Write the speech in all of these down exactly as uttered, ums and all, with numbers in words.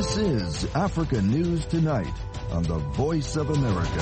This is Africa News Tonight on the Voice of America.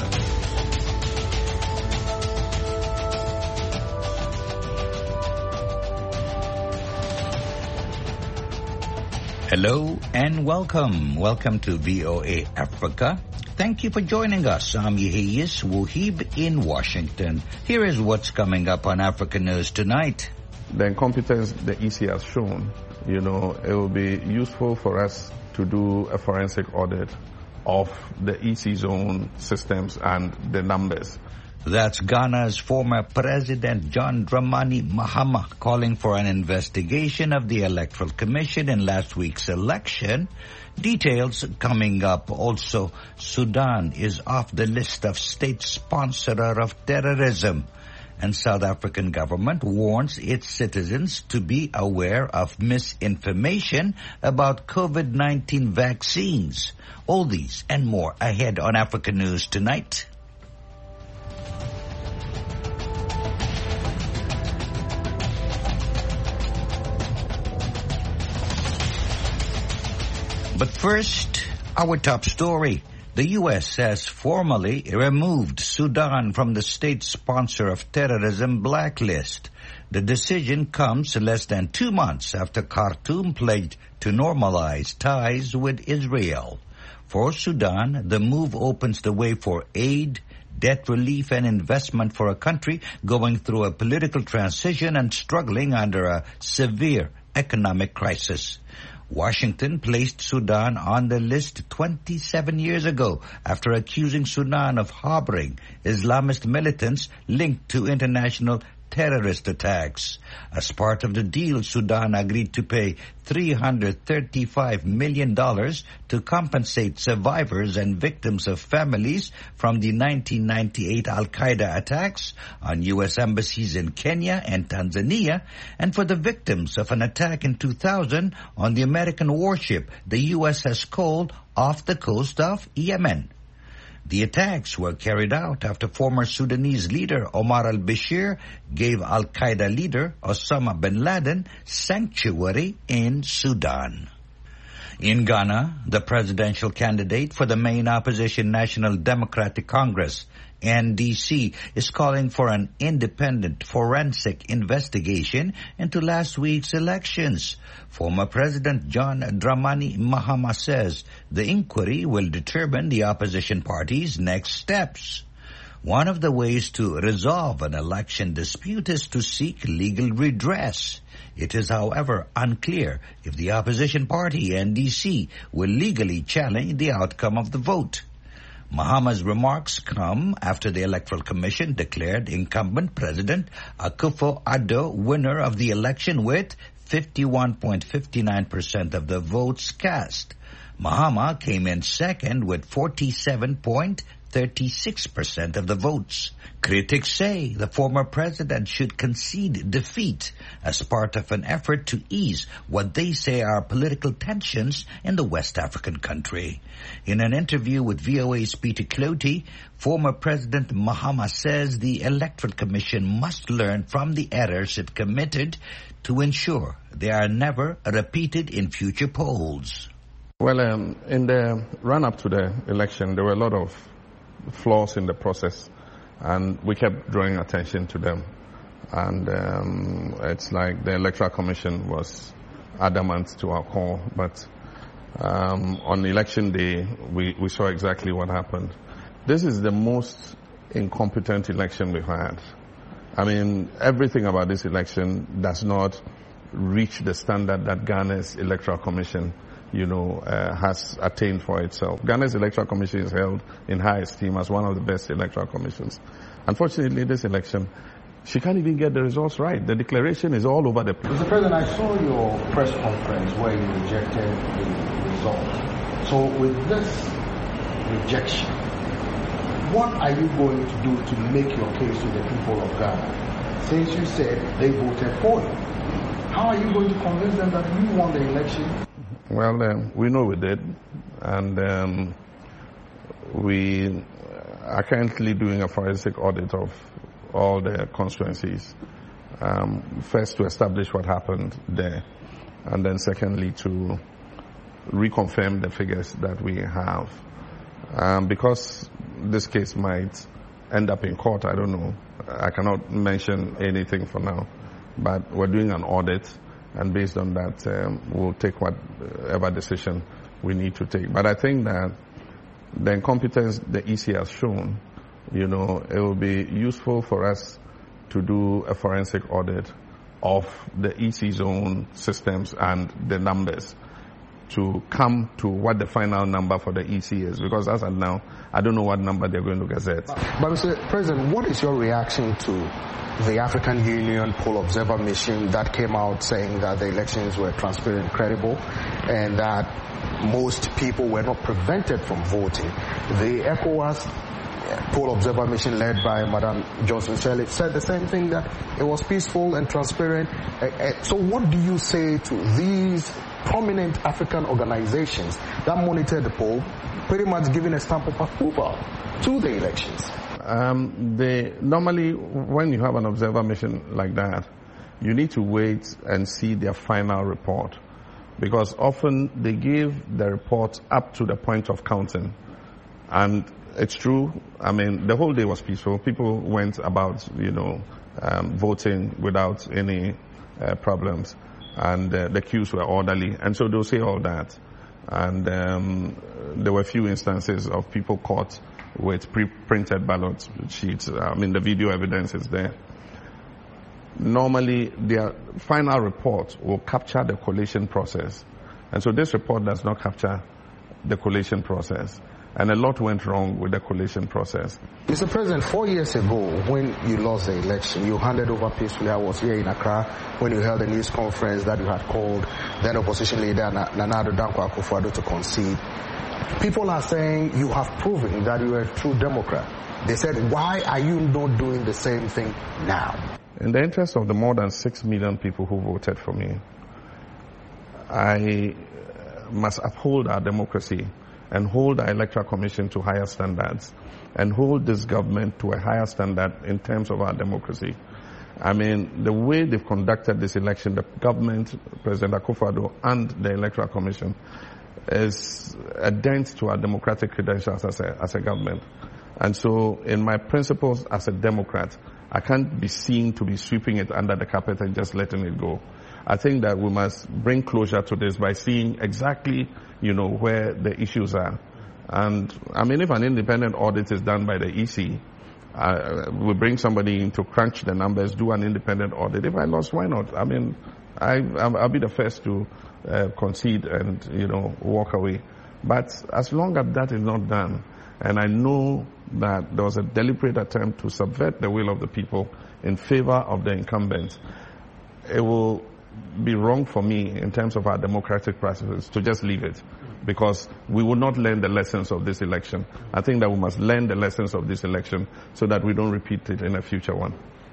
Hello and welcome. Welcome to V O A Africa. Thank you for joining us. I'm Yehiyas Wuhib in Washington. Here is what's coming up on Africa News Tonight. The incompetence the E C has shown, you know, it will be useful for us to do a forensic audit of the E C's own systems and the numbers. That's Ghana's former President John Dramani Mahama calling for an investigation of the Electoral Commission in last week's election. Details coming up. Also, Sudan is off the list of state sponsorer of terrorism. And South African government warns its citizens to be aware of misinformation about COVID nineteen vaccines. All these and more ahead on Africa News Tonight. But first, our top story. The U S has formally removed Sudan from the state sponsor of terrorism blacklist. The decision comes less than two months after Khartoum pledged to normalize ties with Israel. For Sudan, the move opens the way for aid, debt relief, and investment for a country going through a political transition and struggling under a severe economic crisis. Washington placed Sudan on the list twenty-seven years ago after accusing Sudan of harboring Islamist militants linked to international terrorist attacks. As part of the deal, Sudan agreed to pay three hundred thirty-five million dollars to compensate survivors and victims of families from the nineteen ninety-eight Al-Qaeda attacks on U S embassies in Kenya and Tanzania, and for the victims of an attack in two thousand on the American warship the U S has called off the coast of Yemen. The attacks were carried out after former Sudanese leader Omar al-Bashir gave al-Qaeda leader Osama bin Laden sanctuary in Sudan. In Ghana, the presidential candidate for the main opposition National Democratic Congress, N D C, is calling for an independent forensic investigation into last week's elections. Former President John Dramani Mahama says the inquiry will determine the opposition party's next steps. One of the ways to resolve an election dispute is to seek legal redress. It is, however, unclear if the opposition party, N D C, will legally challenge the outcome of the vote. Mahama's remarks come after the Electoral Commission declared incumbent President Akufo-Addo winner of the election with fifty-one point five nine percent of the votes cast. Mahama came in second with forty-seven point three six percent of the votes. Critics say the former president should concede defeat as part of an effort to ease what they say are political tensions in the West African country. In an interview with V O A's Peter Clotey, former President Mahama says the Electoral Commission must learn from the errors it committed to ensure they are never repeated in future polls. Well, um, in the run-up to the election, there were a lot of flaws in the process, and we kept drawing attention to them. And um, it's like the Electoral Commission was adamant to our call, but um, on election day, we, we saw exactly what happened. This is the most incompetent election we've had. I mean, everything about this election does not reach the standard that Ghana's Electoral Commission you know, uh, has attained for itself. Ghana's Electoral Commission is held in high esteem as one of the best electoral commissions. Unfortunately, this election, she can't even get the results right. The declaration is all over the place. Mister President, I saw your press conference where you rejected the result. So with this rejection, what are you going to do to make your case to the people of Ghana? Since you said they voted for you, how are you going to convince them that you won the election? Well, um, we know we did, and um, we are currently doing a forensic audit of all the constituencies. Um, first, to establish what happened there, and then secondly, to reconfirm the figures that we have. Um, because this case might end up in court, I don't know. I cannot mention anything for now. But we're doing an audit, and based on that, um, we'll take whatever decision we need to take. But I think that the incompetence the E C has shown, you know, it will be useful for us to do a forensic audit of the E C's own systems and the numbers to come to what the final number for the E C is. Because as of now, I don't know what number they're going to gazette. But, but Mister President, what is your reaction to the African Union Poll Observer Mission that came out saying that the elections were transparent and credible and that most people were not prevented from voting? The ECOWAS Poll Observer Mission led by Madam Johnson-Sirleaf said the same thing, that it was peaceful and transparent. So what do you say to these prominent African organizations that monitor the poll, pretty much giving a stamp of approval to the elections? Um, they, normally, when you have an observer mission like that, you need to wait and see their final report, because often they give the report up to the point of counting. And it's true, I mean, the whole day was peaceful. People went about, you know, um, voting without any uh, problems. And uh, the queues were orderly. And so they'll say all that. And um, there were a few instances of people caught with pre-printed ballot sheets. I mean, the video evidence is there. Normally, their final report will capture the collation process. And so this report does not capture the collation process. And a lot went wrong with the collation process. Mister President, four years ago, when you lost the election, you handed over peacefully. I was here in Accra when you held a news conference that you had called then opposition leader Nana Addo Dankwa Akufo-Addo to concede. People are saying you have proven that you are a true Democrat. They said, why are you not doing the same thing now? In the interest of the more than six million people who voted for me, I must uphold our democracy and hold the Electoral Commission to higher standards and hold this government to a higher standard in terms of our democracy. I mean, the way they've conducted this election, the government, President Akufo-Addo, and the Electoral Commission, is a dent to our democratic credentials as a, as a government. And so, in my principles as a Democrat, I can't be seen to be sweeping it under the carpet and just letting it go. I think that we must bring closure to this by seeing exactly, you know, where the issues are. And, I mean, if an independent audit is done by the E C, uh, we bring somebody in to crunch the numbers, do an independent audit. If I lost, why not? I mean, I, I'll be the first to uh, concede and, you know, walk away. But as long as that is not done, and I know that there was a deliberate attempt to subvert the will of the people in favor of the incumbent, it will be wrong for me in terms of our democratic practices to just leave it, because we will not learn the lessons of this election. I think that we must learn the lessons of this election so that we don't repeat it in a future one.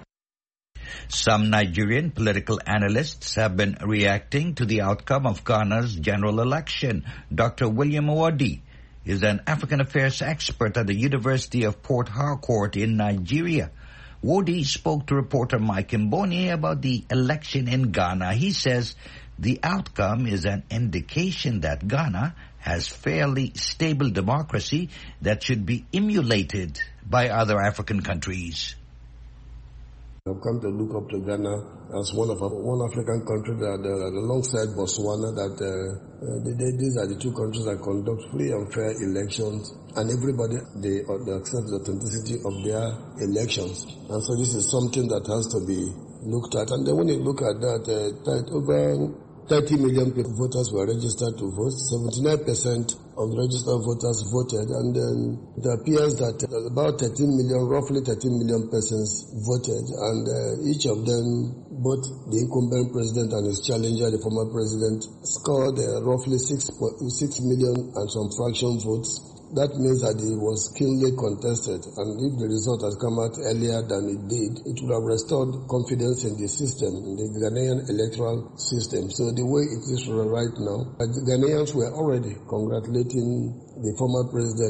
Some Nigerian political analysts have been reacting to the outcome of Ghana's general election. Doctor William Owodi is an African affairs expert at the University of Port Harcourt in Nigeria. Wodi spoke to reporter Mike Mboni about the election in Ghana. He says the outcome is an indication that Ghana has fairly stable democracy that should be emulated by other African countries. I've come to look up to Ghana as one of a, one African country that, uh, alongside Botswana, that uh, they, they, these are the two countries that conduct free and fair elections, and everybody they, uh, they accept the authenticity of their elections. And so this is something that has to be looked at. And then when you look at that, uh, that over thirty million voters were registered to vote. seventy-nine percent of the registered voters voted, and then it appears that about thirteen million, roughly thirteen million persons voted, and uh, each of them, both the incumbent president and his challenger, the former president, scored uh, roughly six, six million and some fraction votes. That means that it was keenly contested, and if the result had come out earlier than it did, it would have restored confidence in the system, in the Ghanaian electoral system. So the way it is right now, the Ghanaians were already congratulating the former president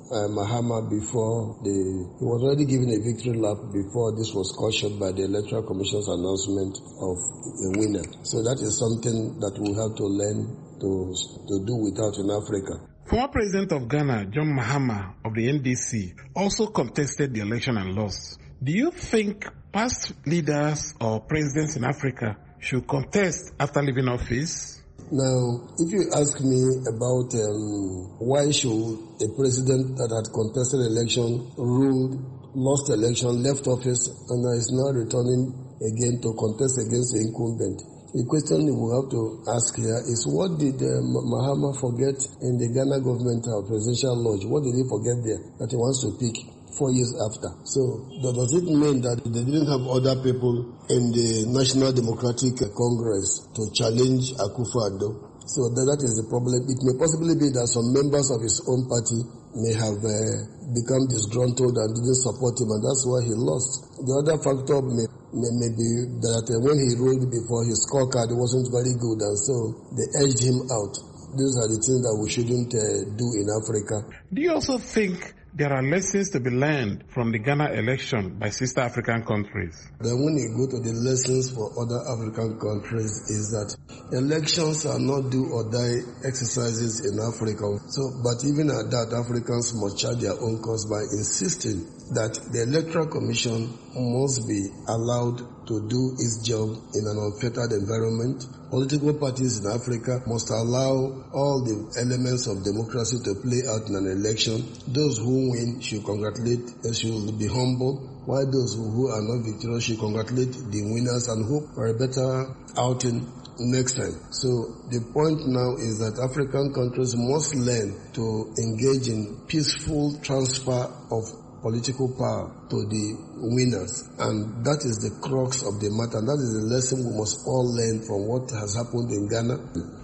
uh, Mahama before the, he was already given a victory lap before this was cautioned by the Electoral Commission's announcement of a winner. So that is something that we have to learn to, to do without in Africa. Former President of Ghana, John Mahama of the N D C, also contested the election and lost. Do you think past leaders or presidents in Africa should contest after leaving office? Now, if you ask me about um, why should a president that had contested election, ruled, lost election, left office, and is now returning again to contest against the incumbent, the question we have to ask here is, what did uh, Mahama forget in the Ghana government uh, presidential lodge? What did he forget there that he wants to pick four years after? So does it mean that they didn't have other people in the National Democratic Congress to challenge Akufo-Addo? So that, that is the problem. It may possibly be that some members of his own party may have uh, become disgruntled and didn't support him, and that's why he lost. The other factor may, may, may be that uh, when he rolled before, his scorecard wasn't very good, and so they edged him out. These are the things that we shouldn't uh, do in Africa. Do you also think there are lessons to be learned from the Ghana election by sister African countries? Then when you go to the lessons for other African countries is that elections are not do or die exercises in Africa. So, but even at that, Africans must charge their own cost by insisting that the Electoral Commission must be allowed to do its job in an unfettered environment. Political parties in Africa must allow all the elements of democracy to play out in an election. Those who win should congratulate, should be humble, while those who are not victorious should congratulate the winners and hope for a better outing next time. So the point now is that African countries must learn to engage in peaceful transfer of political power to the winners, and that is the crux of the matter. That is the lesson we must all learn from what has happened in Ghana.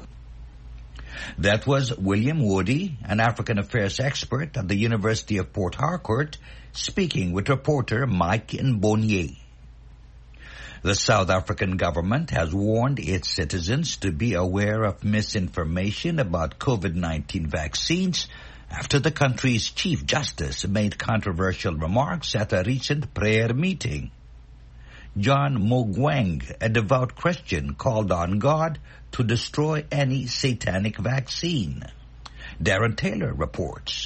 That was William Woody, an African affairs expert at the University of Port Harcourt, speaking with reporter Mike Mbonye. The South African government has warned its citizens to be aware of misinformation about COVID nineteen vaccines after the country's Chief Justice made controversial remarks at a recent prayer meeting. John Mogweng, a devout Christian, called on God to destroy any satanic vaccine. Darren Taylor reports.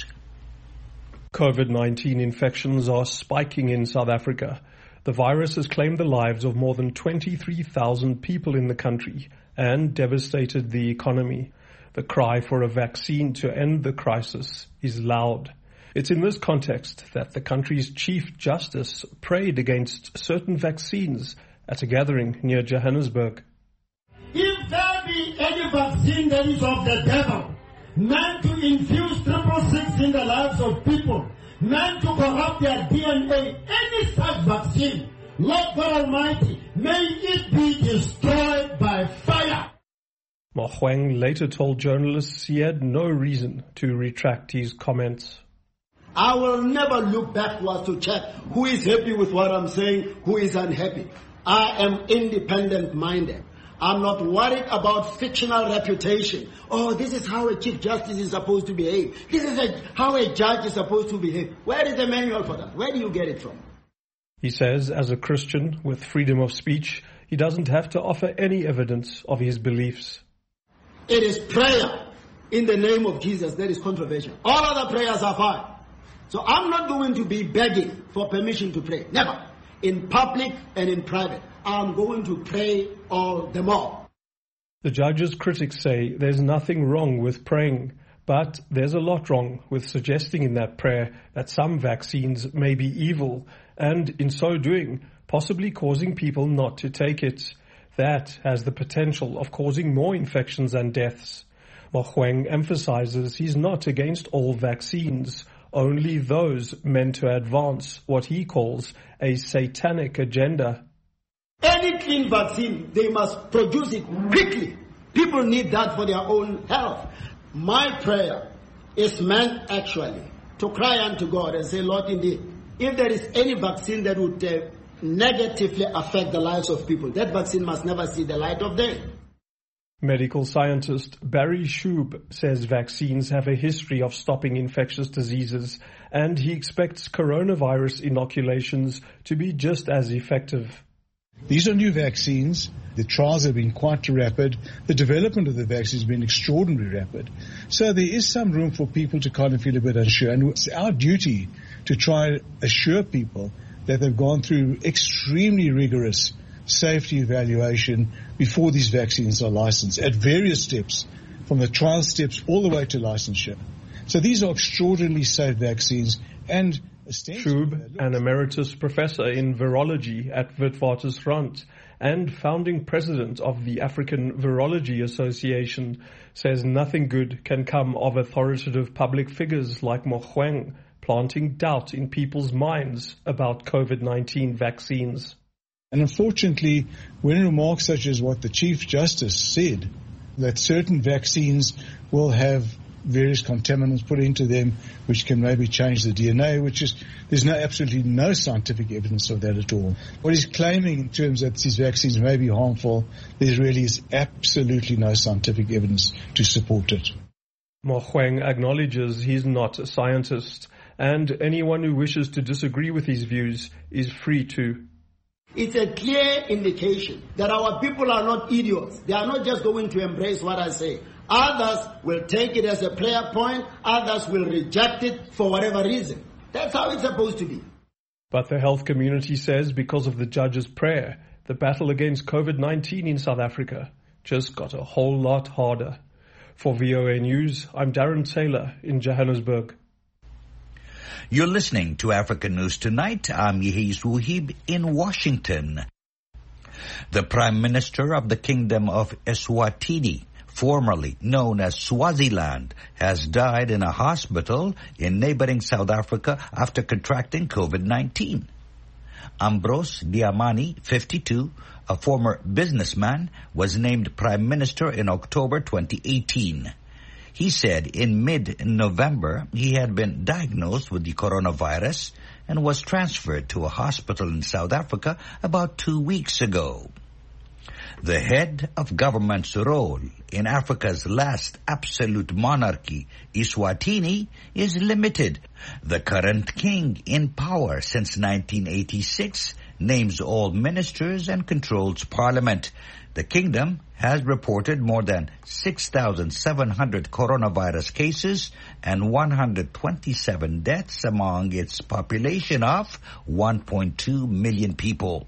COVID nineteen infections are spiking in South Africa. The virus has claimed the lives of more than twenty-three thousand people in the country and devastated the economy. The cry for a vaccine to end the crisis is loud. It's in this context that the country's Chief Justice prayed against certain vaccines at a gathering near Johannesburg. If there be any vaccine that is of the devil, meant to infuse triple six in the lives of people, meant to corrupt their D N A, any such vaccine, Lord God Almighty, may it be destroyed by fire. Mogweng later told journalists he had no reason to retract his comments. I will never look backwards to check who is happy with what I'm saying, who is unhappy. I am independent-minded. I'm not worried about fictional reputation. Oh, this is how a Chief Justice is supposed to behave. This is a, how a judge is supposed to behave. Where is the manual for that? Where do you get it from? He says, as a Christian with freedom of speech, he doesn't have to offer any evidence of his beliefs. It is prayer in the name of Jesus that is controversial. All other prayers are fine. So I'm not going to be begging for permission to pray. Never. In public and in private. I'm going to pray all the more. The judge's critics say there's nothing wrong with praying, but there's a lot wrong with suggesting in that prayer that some vaccines may be evil and, in so doing, possibly causing people not to take it. That has the potential of causing more infections and deaths. Mogweng emphasizes he's not against all vaccines, only those meant to advance what he calls a satanic agenda. Any clean vaccine, they must produce it quickly. People need that for their own health. My prayer is meant actually to cry unto God and say, Lord, indeed, if there is any vaccine that would uh, negatively affect the lives of people, that vaccine must never see the light of day. Medical scientist Barry Shube says vaccines have a history of stopping infectious diseases, and he expects coronavirus inoculations to be just as effective. These are new vaccines. The trials have been quite rapid. The development of the vaccine has been extraordinarily rapid. So there is some room for people to kind of feel a bit unsure. And it's our duty to try and assure people that they've gone through extremely rigorous safety evaluation before these vaccines are licensed at various steps, from the trial steps all the way to licensure. So these are extraordinarily safe vaccines. And Shube, an emeritus professor in virology at Witwatersrand and founding president of the African Virology Association, says nothing good can come of authoritative public figures like Mogoeng planting doubt in people's minds about COVID nineteen vaccines. And unfortunately, when remarks such as what the Chief Justice said, that certain vaccines will have various contaminants put into them which can maybe change the D N A, which is, there's no absolutely no scientific evidence of that at all. What he's claiming in terms that these vaccines may be harmful, there really is absolutely no scientific evidence to support it. Mogoeng acknowledges he's not a scientist, and anyone who wishes to disagree with his views is free to. It's a clear indication that our people are not idiots. They are not just going to embrace what I say. Others will take it as a prayer point. Others will reject it for whatever reason. That's how it's supposed to be. But the health community says because of the judge's prayer, the battle against COVID nineteen in South Africa just got a whole lot harder. For V O A News, I'm Darren Taylor in Johannesburg. You're listening to African News Tonight. I'm Yehiz Wuhib in Washington. The Prime Minister of the Kingdom of Eswatini, formerly known as Swaziland, has died in a hospital in neighboring South Africa after contracting COVID nineteen. Ambrose Dlamini, fifty-two, a former businessman, was named Prime Minister in October twenty eighteen. He said in mid-November he had been diagnosed with the coronavirus and was transferred to a hospital in South Africa about two weeks ago. The head of government's role in Africa's last absolute monarchy, Eswatini, is limited. The current king in power since nineteen eighty-six names all ministers and controls parliament. The kingdom has reported more than six thousand seven hundred coronavirus cases and one hundred twenty-seven deaths among its population of one point two million people.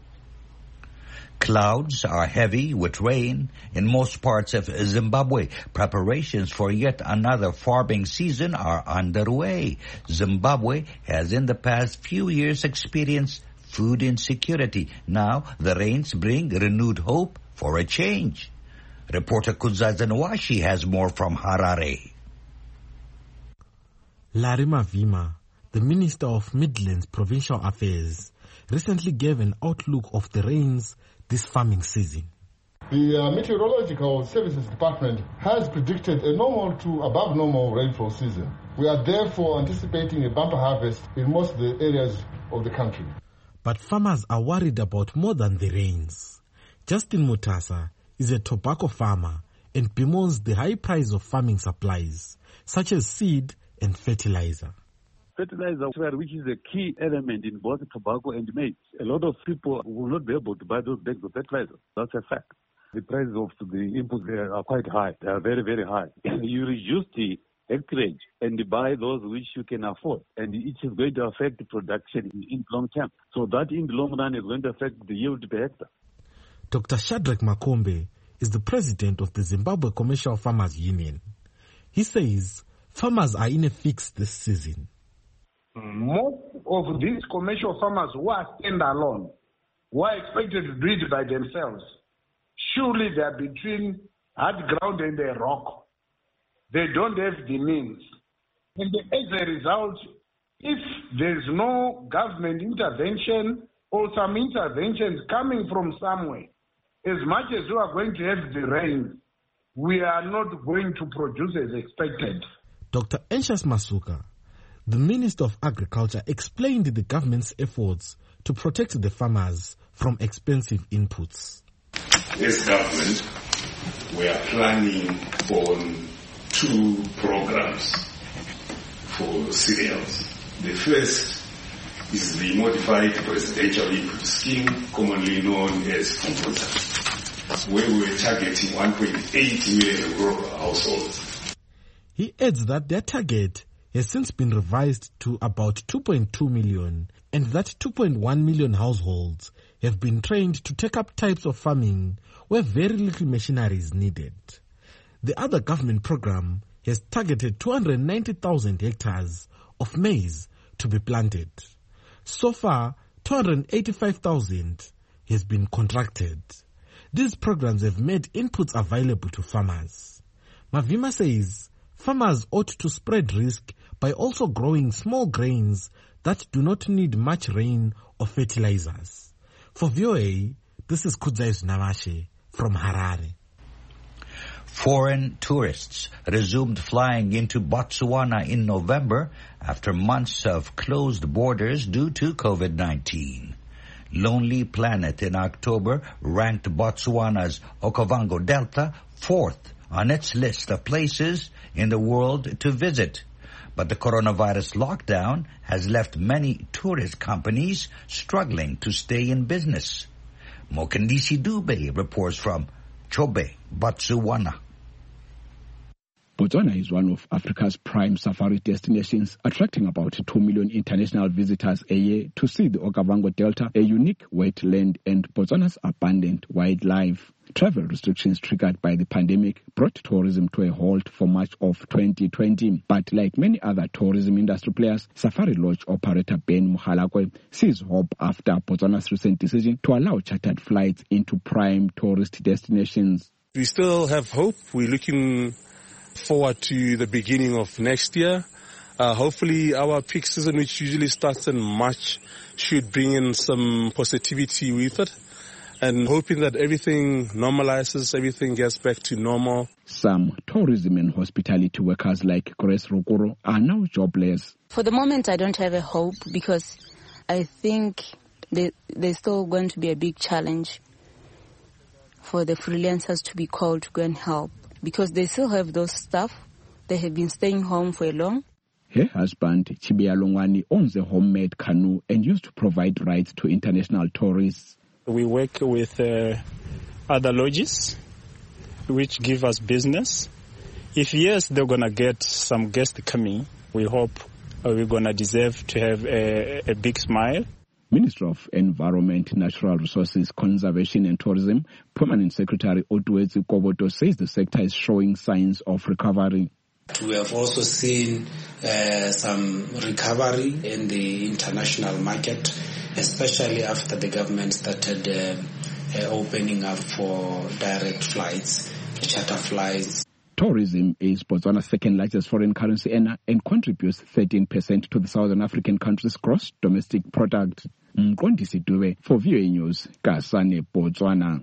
Clouds are heavy with rain in most parts of Zimbabwe. Preparations for yet another farming season are underway. Zimbabwe has in the past few years experienced food insecurity. Now the rains bring renewed hope for a change. Reporter Kuzaza Nwashi has more from Harare. Larry Mavima, the Minister of Midlands Provincial Affairs, recently gave an outlook of the rains this farming season. The uh, Meteorological Services Department has predicted a normal to above normal rainfall season. We are therefore anticipating a bumper harvest in most of the areas of the country. But farmers are worried about more than the rains. Justin Mutasa is a tobacco farmer and bemoans the high price of farming supplies, such as seed and fertilizer. Fertilizer, which is a key element in both tobacco and maize. A lot of people will not be able to buy those bags of fertilizer. That's a fact. The prices of the inputs there are quite high. They are very, very high. You reduce the acreage and buy those which you can afford, and it is going to affect the production in long term. So that in the long run is going to affect the yield per hectare. Doctor Shadrack Makombe is the president of the Zimbabwe Commercial Farmers Union. He says farmers are in a fix this season. Most of these commercial farmers who are standalone, who are expected to do it by themselves, surely they are between hard ground and a rock. They don't have the means. And as a result, if there's no government intervention or some interventions coming from somewhere, as much as we are going to have the rain, we are not going to produce as expected. Doctor Enshas Masuka, the Minister of Agriculture, explained the government's efforts to protect the farmers from expensive inputs. This government we are planning on two programs for cereals. The first is the Modified Presidential Input Scheme, commonly known as Kumbuza, where we are targeting one point eight million rural households. He adds that their target has since been revised to about two point two million, and that two point one million households have been trained to take up types of farming where very little machinery is needed. The other government program has targeted two hundred ninety thousand hectares of maize to be planted. So far, two hundred eighty-five thousand has been contracted. These programs have made inputs available to farmers. Mavima says farmers ought to spread risk by also growing small grains that do not need much rain or fertilizers. For V O A, this is Kudzais Namashe from Harare. Foreign tourists resumed flying into Botswana in November after months of closed borders due to COVID nineteen. Lonely Planet in October ranked Botswana's Okavango Delta fourth on its list of places in the world to visit. But the coronavirus lockdown has left many tourist companies struggling to stay in business. Mokandisi Dube reports from Chobe, Botswana. Botswana is one of Africa's prime safari destinations, attracting about two million international visitors a year to see the Okavango Delta, a unique wetland, and Botswana's abundant wildlife. Travel restrictions triggered by the pandemic brought tourism to a halt for much of twenty twenty. But like many other tourism industry players, Safari Lodge operator Ben Muhalakwe sees hope after Botswana's recent decision to allow chartered flights into prime tourist destinations. We still have hope. We're looking forward to the beginning of next year. Uh, hopefully our peak season, which usually starts in March, should bring in some positivity with it. And hoping that everything normalizes, everything gets back to normal. Some tourism and hospitality workers like Grace Rokoro are now jobless. For the moment, I don't have a hope because I think they, there's still going to be a big challenge for the freelancers to be called to go and help because they still have those staff. They have been staying home for a long. Her husband, Chibia Longwani, owns a homemade canoe and used to provide rides to international tourists. We work with uh, other lodges which give us business. If yes, they're going to get some guests coming, we hope uh, we're going to deserve to have a, a big smile. Minister of Environment, Natural Resources, Conservation and Tourism, Permanent Secretary Otuezi Koboto says the sector is showing signs of recovery. We have also seen uh, some recovery in the international market, especially after the government started uh, uh, opening up for direct flights, charter flights. Tourism is Botswana's second largest foreign currency earner and contributes thirteen percent to the Southern African country's gross domestic product. Mqondisi Dube for V O A News, Kasane, Botswana.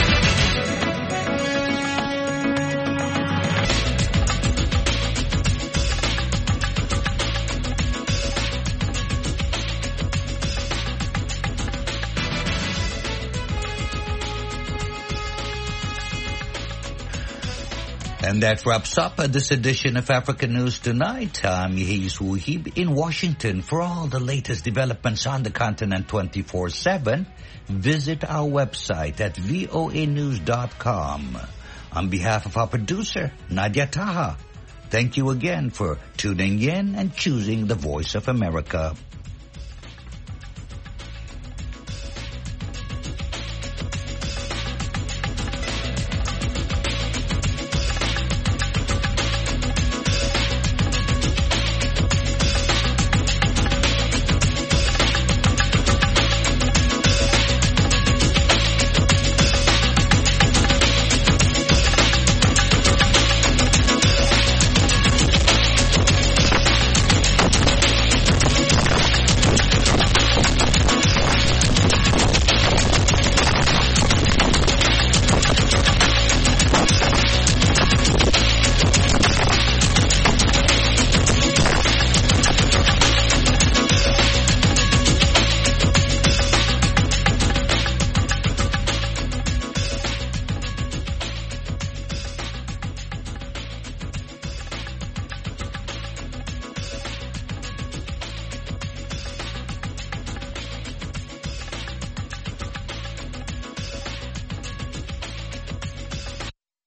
And that wraps up this edition of African News Tonight. I'm Yehis Wuhib in Washington. For all the latest developments on the continent twenty-four seven, visit our website at voa news dot com. On behalf of our producer, Nadia Taha, thank you again for tuning in and choosing the Voice of America.